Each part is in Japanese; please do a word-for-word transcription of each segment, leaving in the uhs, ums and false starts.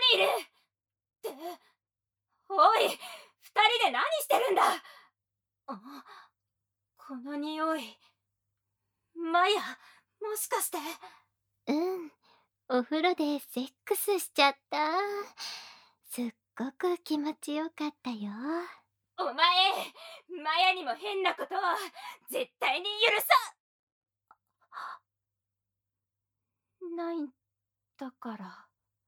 いるって。おい、二人で何してるんだ。あ、この匂い。マヤ、もしかして。 うん、お風呂でセックスしちゃった。すっごく気持ちよかったよ。 お前、マヤにも変なことは絶対に許さないんだから。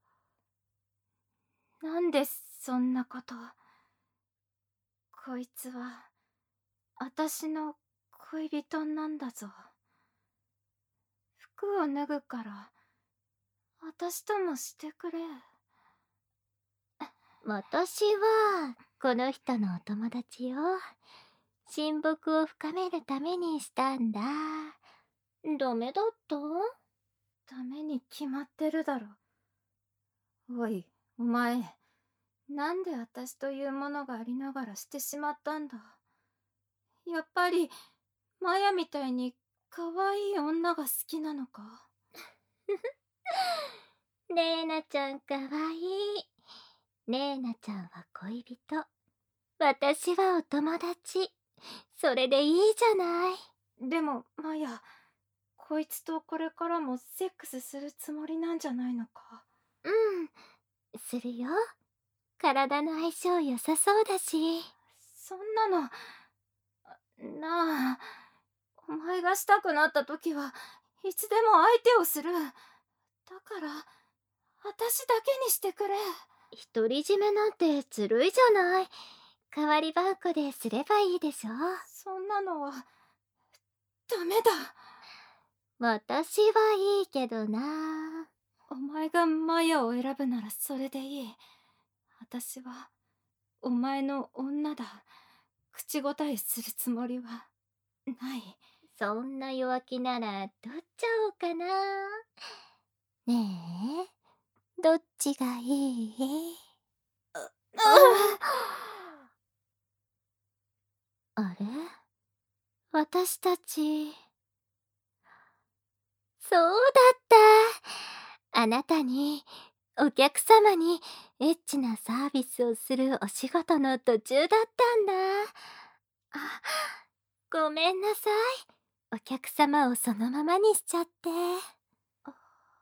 なんでそんなこと。こいつは私の恋人なんだぞ。服を脱ぐから私ともしてくれ。 私はこの人のお友達よ。親睦を深めるためにしたんだ。ダメだった？ ダメに決まってるだろ。おい、お前、なんで私というものがありながらしてしまったんだ。やっぱりマヤみたいに可愛い女が好きなのか。 レーナちゃんかわいい。レーナちゃんは恋人、私はお友達。それでいいじゃない。 でもマヤ、こいつとこれからもセックスするつもりなんじゃないのか。 うん、するよ。体の相性良さそうだし。 そんなのなあ、お前がしたくなった時はいつでも相手をする。だから私だけにしてくれ。 独り占めなんてずるいじゃない。代わりばんこですればいいでしょ。 そんなのはダメだ。 私はいいけどな。 お前がマヤを選ぶならそれでいい。私はお前の女だ。口答えするつもりはない。 そんな弱気なら取っちゃおうかな。ねえ、どっちがいい？あれ？私たち。そうだった。あなたに、お客様にエッチなサービスをするお仕事の途中だったんだ。あ、ごめんなさい。お客様をそのままにしちゃって。 あ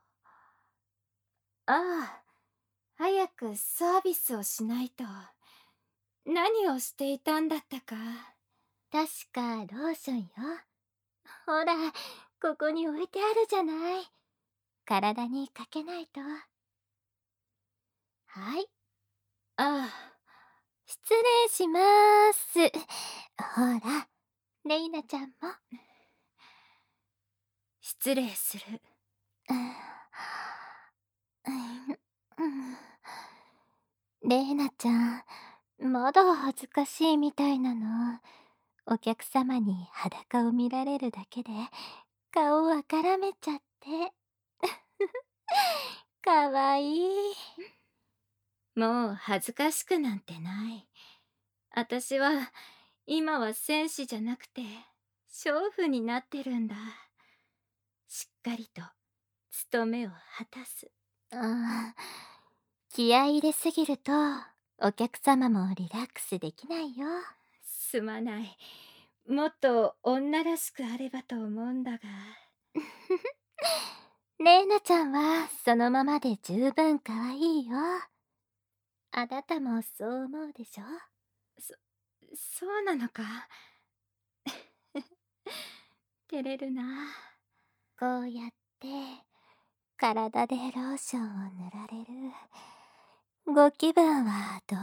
あ、早くサービスをしないと。何をしていたんだったか。 確かローションよ。ほら、ここに置いてあるじゃない。体にかけないと。はい。 ああ、 失礼しまーす。ほら、レイナちゃんも。 失礼する。 レイナちゃん、まだ恥ずかしいみたいなの。お客様に裸を見られるだけで顔をあからめちゃって。かわいい。 もう恥ずかしくなんてない。私は今は戦士じゃなくて娼婦になってるんだ。しっかりと務めを果たす。 ああ、気合い入れすぎるとお客様もリラックスできないよ。 すまない。もっと女らしくあればと思うんだが。 レイナちゃんはそのままで十分可愛いよ。あなたもそう思うでしょ？ そ、そうなのか。照れるな。 こうやって体でローションを塗られる。ご気分はど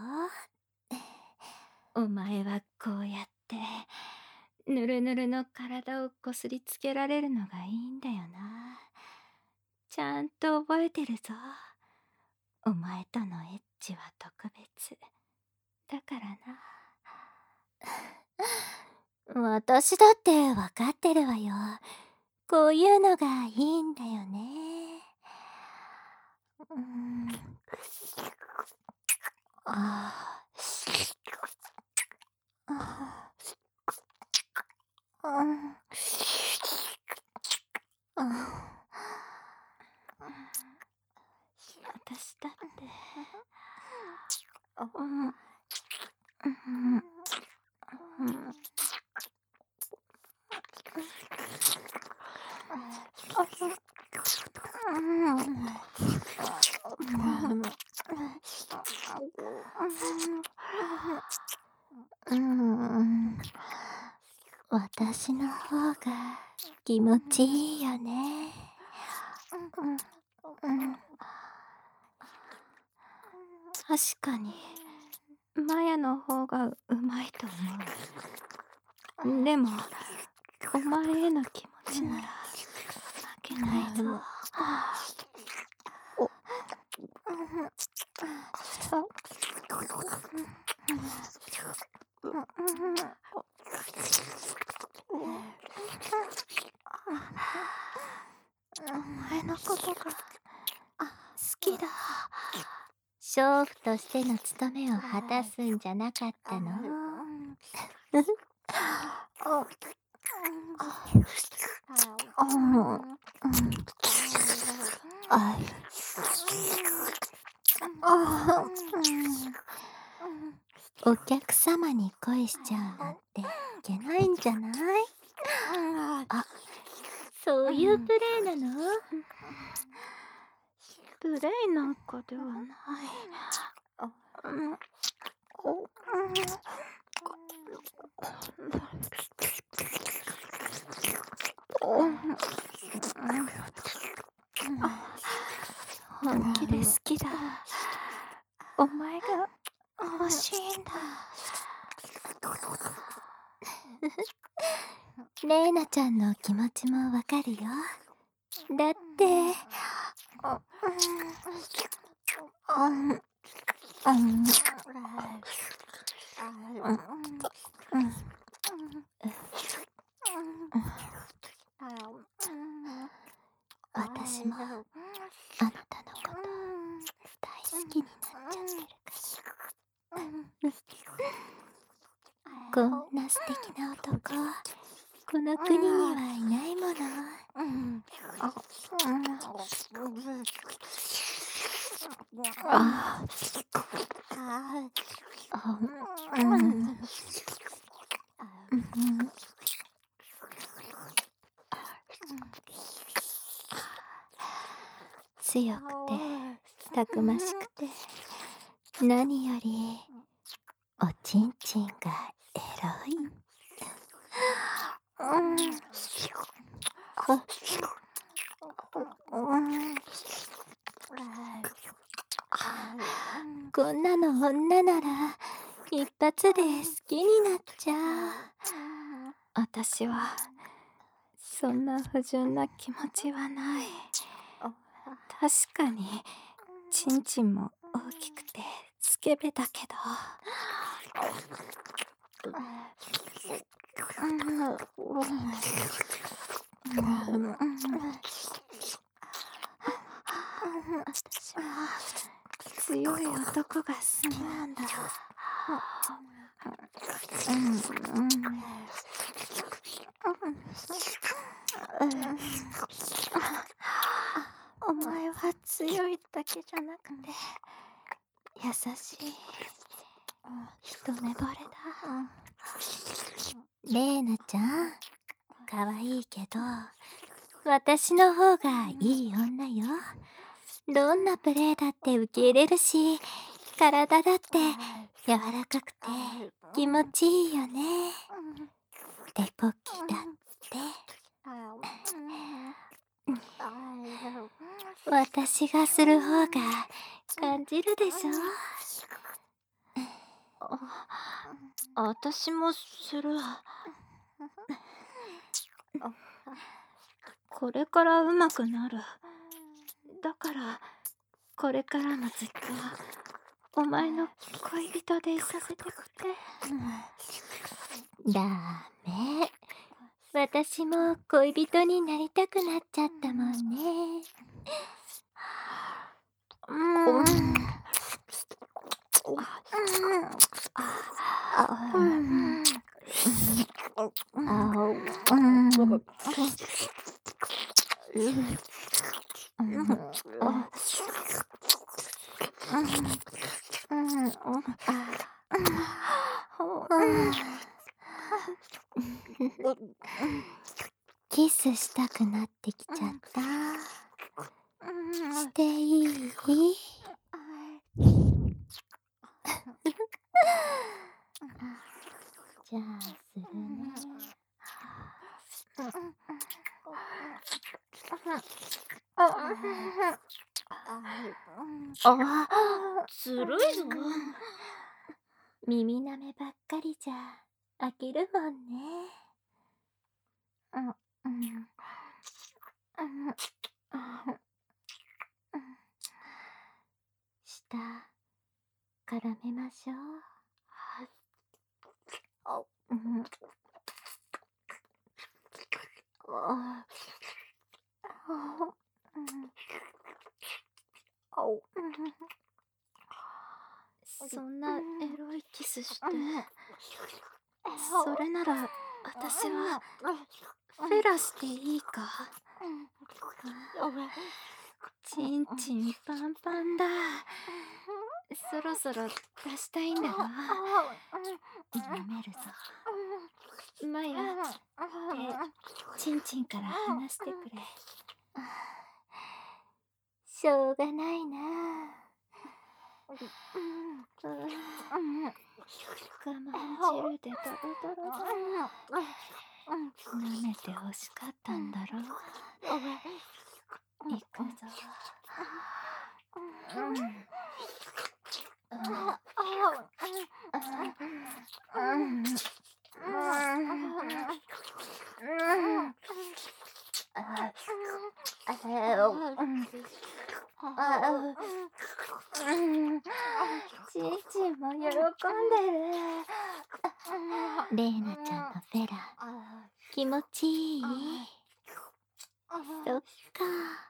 お前はこうやってぬるぬるの体をこすりつけられるのがいいんだよな。ちゃんと覚えてるぞ。お前とのエッチは特別だからう？私だってわかってるわよ。こういうのがいいんだよね。うーん。ああ。うん。 私だって。 うん。うん。うん。 うーん、私の方が気持ちいいよね。 うん。確かに、マヤの方がうまいと思う。でも、お前への気持ちなら負けないぞ。お、お前のことが好きだ。 娼婦としての務めを果たすんじゃなかったの？お客様に恋しちゃうなんていけないんじゃない？あ、そういうプレイなの？ プレイなんかではない。本気で好きだ。お前が欲しいんだ。 レイナちゃんの気持ちもわかるよ。だって、私もあなたのこと大好きになっちゃってるから。こんな素敵な男、この国にはいないもの。ああ、うん。強くてたくましくて、何よりおちんちんがエロい。こんなの女なら一発で好きになっちゃう。 私はそんな不純な気持ちはない。確かにちんちんも大きくてスケベだけど、私は強い男が好きなんだ。お前は強いだけじゃなくて優しい一目惚れだ。 レーナちゃん、かわいいけど私の方がいい女よ。どんなプレイだって受け入れるし、体だって柔らかくて気持ちいいよね。手こきだって私がする方が感じるでしょ。 あ、私もする。これから上手くなる。だからこれからもずっとお前の恋人でいさせてくれ。 ダメ。私も恋人になりたくなっちゃったもんね。 うん。 キスしたくなってきちゃった。していい？じゃあするね。あ、 ずるいぞ。 耳舐めばっかりじゃ飽きるもんね。舌絡めましょう。 そんなエロいキスして、それなら私はフェラしていいか。ちんちんパンパンだ。そろそろ出したいんだろ。舐めるぞ。マヤ、手ちんちんから離してくれ。 しょうがないな。 我慢汁でドロドロだ。舐めて欲しかったんだろ。行くぞ。ちんちんも喜んでる。 レイナちゃんのフェラ気持ちいい？そっか。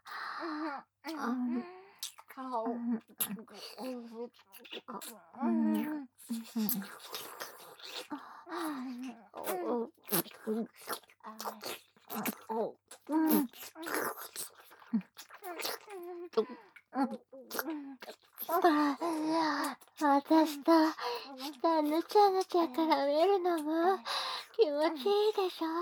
私と舌ぬちゃぬちゃ絡めるのも気持ちいいでしょ。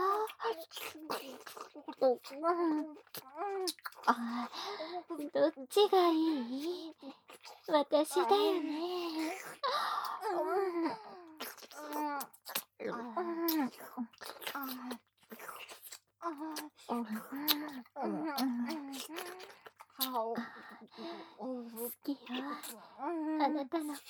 どっちがいい？私だよね。好きよ、あなたのこと。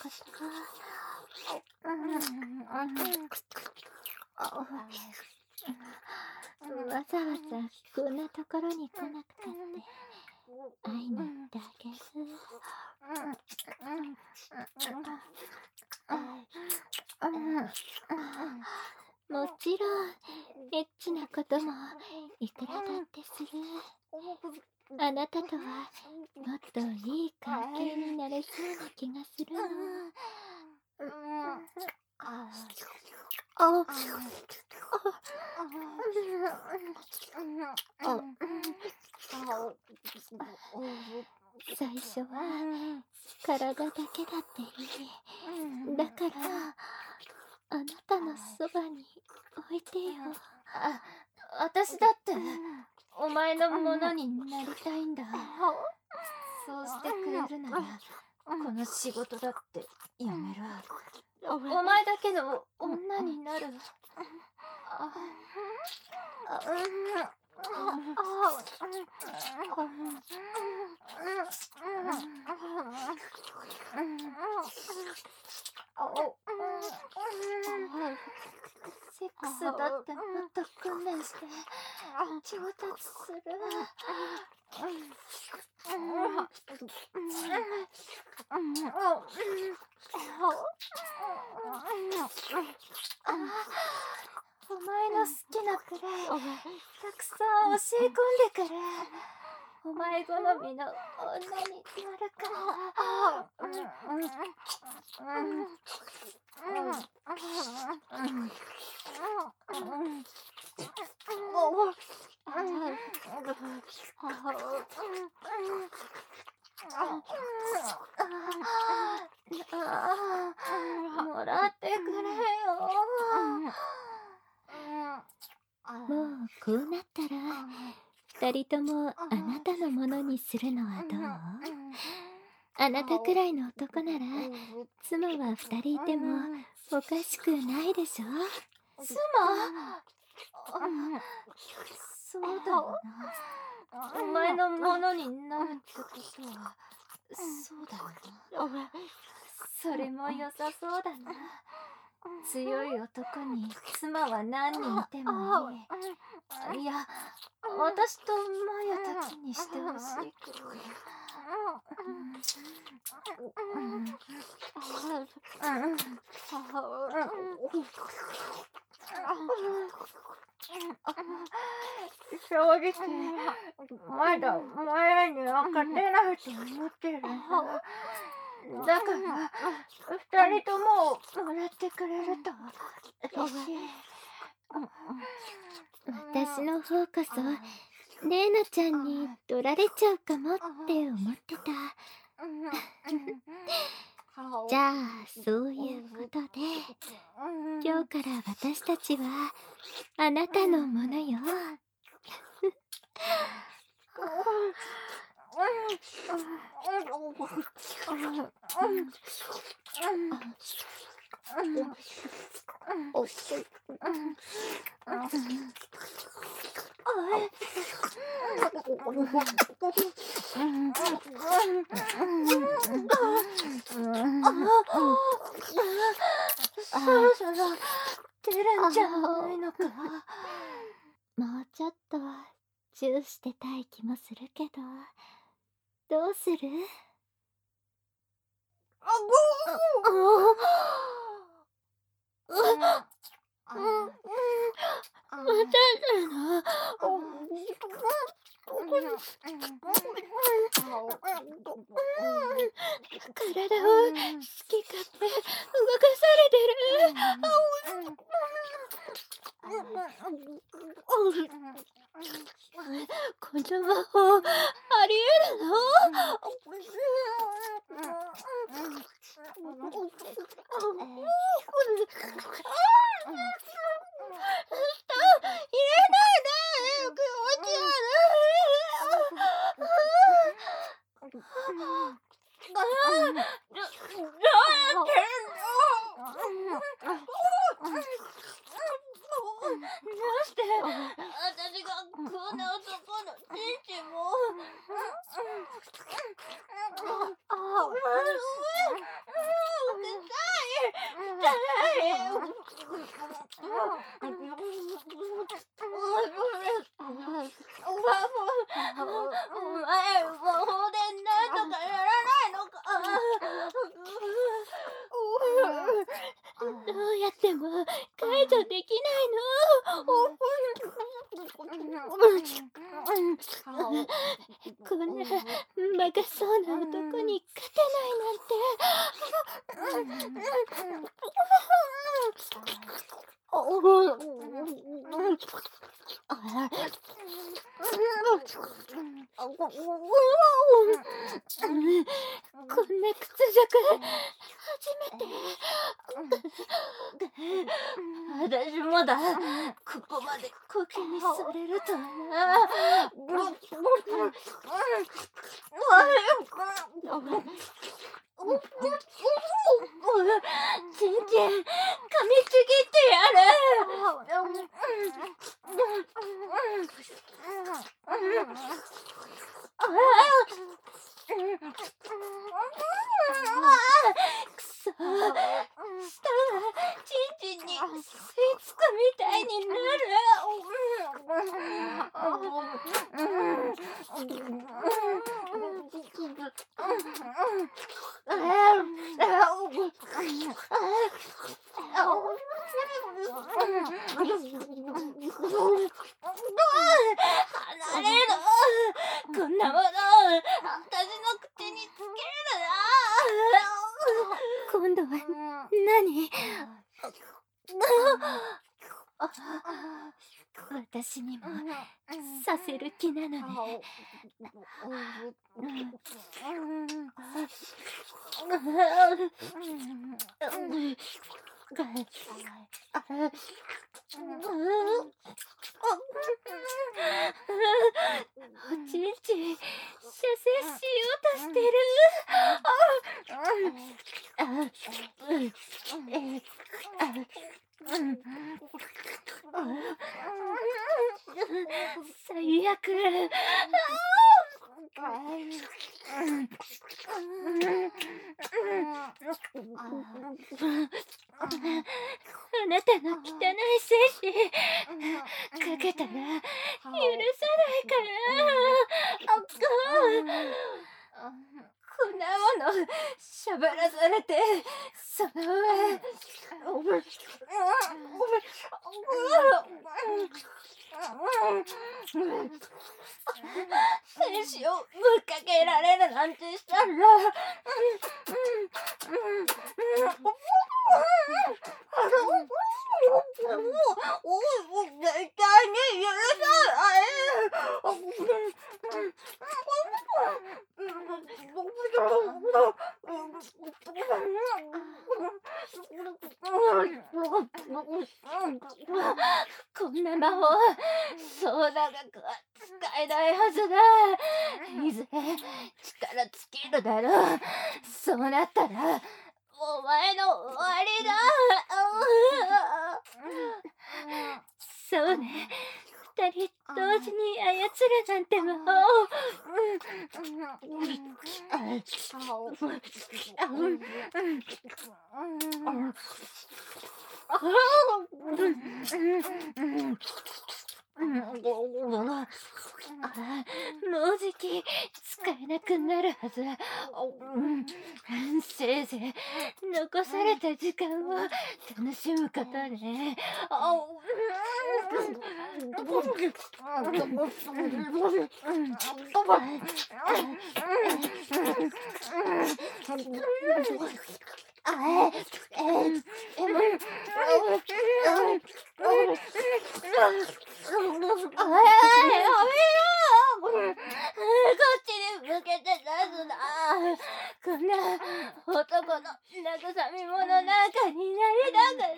わざわざこんなところに来なくたって会いに行ってあげる。もちろんエッチなこともいくらだってする。あなたとはもっといい関係になれそうな気がするの。最初は体だけだっていい。だからあなたのそばに置いてよ。 あ、私だってお前のものになりたいんだ。そうしてくれるならこの仕事だってやめる。お前だけの女になる。セックスだってもっと訓練して上達する。お前の好きなプレイたくさん教え込んでくる。お前好みの女になるから。 もらってくれよ。 もうこうなったら二人ともあなたのものにするのはどう？あなたくらいの男なら妻は二人いてもおかしくないでしょ。 妻？そうだよな。お前のものになるってことはそうだよな。それも良さそうだな。強い男に妻は何人いてもいい。いや、私とマヤだけにしてほしいけど。正直、まだマヤには勝てないと思ってるんだ。だから二人とももらってくれると嬉しい。 私の方こそレイナちゃんに取られちゃうかもって思ってた。じゃあそういうことで今日から私たちはあなたのものよ。 そろそろ出るんじゃないのか。 もうちょっとチューしてたい気もするけど、どうする？ あご体を好き勝手動かされてる。この魔法ありえるの？ 私がこんな男のチンチンもお前魔法でなんとかならないのか。 どうやっても解除できないの。こんなバカそうな男に勝てないなんて。こんな屈辱初めて。 私もだ。ここまでコケにされるとはな。ちんちん噛みちぎってやる。くそ、したらちんちんに吸い付くみたいになる。離れろ。こんなもの私の口につけるな。 今度は何？私にもさせる気なのね。 おちんちん、射精しようとしてる。最悪。あなたの汚い精子かけたら許さないからあっこんなものしゃぶらされてその上精子をぶっかけられるなんてしたら絶対に許さないこんな魔法そう長くは使えないはずだ。いずれ力尽きるだろう。そうなったらお前の終わりだ。そうね、二人同時に操るなんて魔法。もうじき使えなくなるはず。せいぜい残された時間を楽しむことね。こっちに向けて出すな。こんな男の慰み者なんかになりたくない。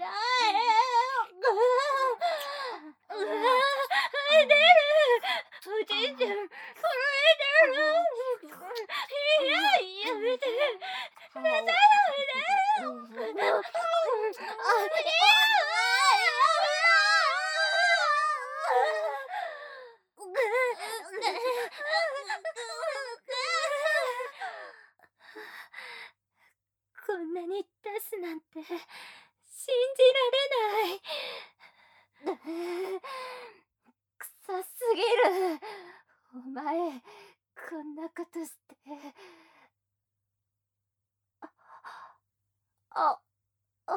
出る。おじいちゃん震えてる。いややめて。出さないで。こんなに出すなんて信じられない。臭すぎる。お前こんなことして。ああ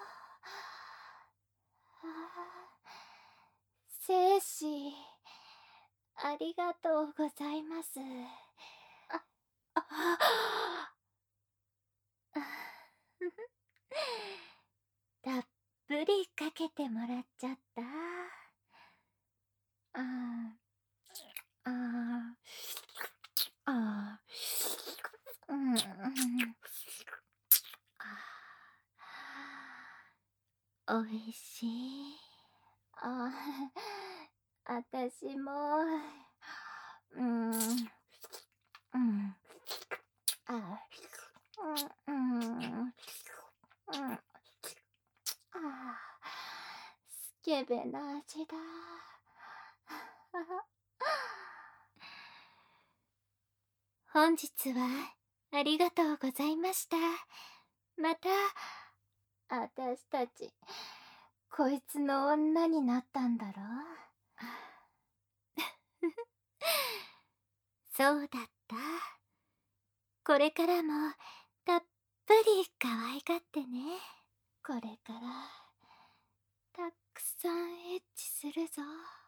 精子ありがとうございます。ああたっぷりかけてもらっちゃった。あああうん、うん、おいしい。ああたしもうん、うん、あうん、うん、うんあスケベな味だ。本日はありがとうございました。またあたしたちこいつの女になったんだろそうだった。これからもたっぷり可愛がってね。これからたくさんエッチするぞ。